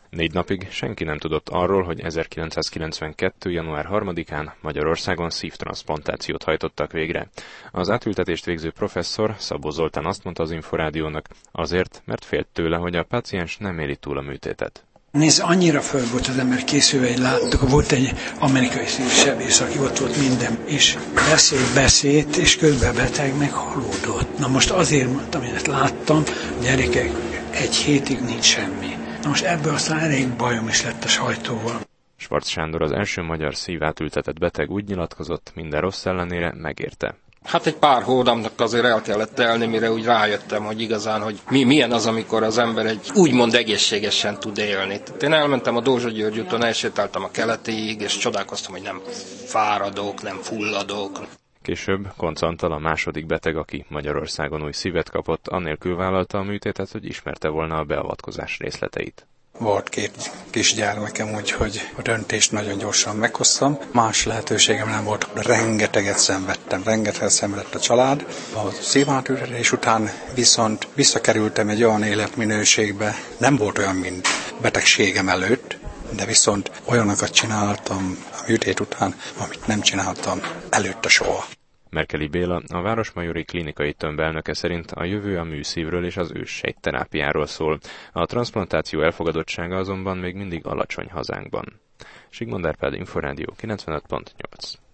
4 napig senki nem tudott arról, hogy 1992. január 3-án Magyarországon szívtranszplantációt hajtottak végre. Az átültetést végző professzor, Szabó Zoltán azt mondta az Inforádiónak, azért, mert félt tőle, hogy a páciens nem éli túl a műtétet. Nézd, annyira föl volt az ember készülve, hogy láttuk, volt egy amerikai szívsebész, aki ott volt minden, és beszélt, és közben beteg meghalódott. Na most azért mondtam, hogy ezt láttam, gyerekek, 1 hétig nincs semmi. Na most ebből aztán elég bajom is lett a sajtóval. Schwarz Sándor, az első magyar szívátültetett beteg úgy nyilatkozott, minden rossz ellenére megérte. Hát egy pár hónapnak azért el kellett telni, mire úgy rájöttem, hogy igazán, hogy milyen az, amikor az ember egy úgymond egészségesen tud élni. Tehát én elmentem a Dózsa György úton, elsétáltam a Keletiig, és csodálkoztam, hogy nem fáradok, nem fulladok. Később Koncz Antal, a második beteg, aki Magyarországon új szívet kapott, annélkül vállalta a műtétet, hogy ismerte volna a beavatkozás részleteit. Volt 2 kisgyermekem, úgyhogy a döntést nagyon gyorsan meghoztam. Más lehetőségem nem volt, rengeteget szenvedtem, rengeteget szenvedett a család. A szívátültetés után viszont visszakerültem egy olyan életminőségbe, nem volt olyan, mint betegségem előtt, de viszont olyanokat csináltam a műtét után, amit nem csináltam előtte soha. Merkeli Béla, a Városmajori Klinikai Tömb elnöke szerint a jövő a műszívről és az őssejtterápiáról szól. A transzplantáció elfogadottsága azonban még mindig alacsony hazánkban. Sigmond Árpád, Inforádió 95.8.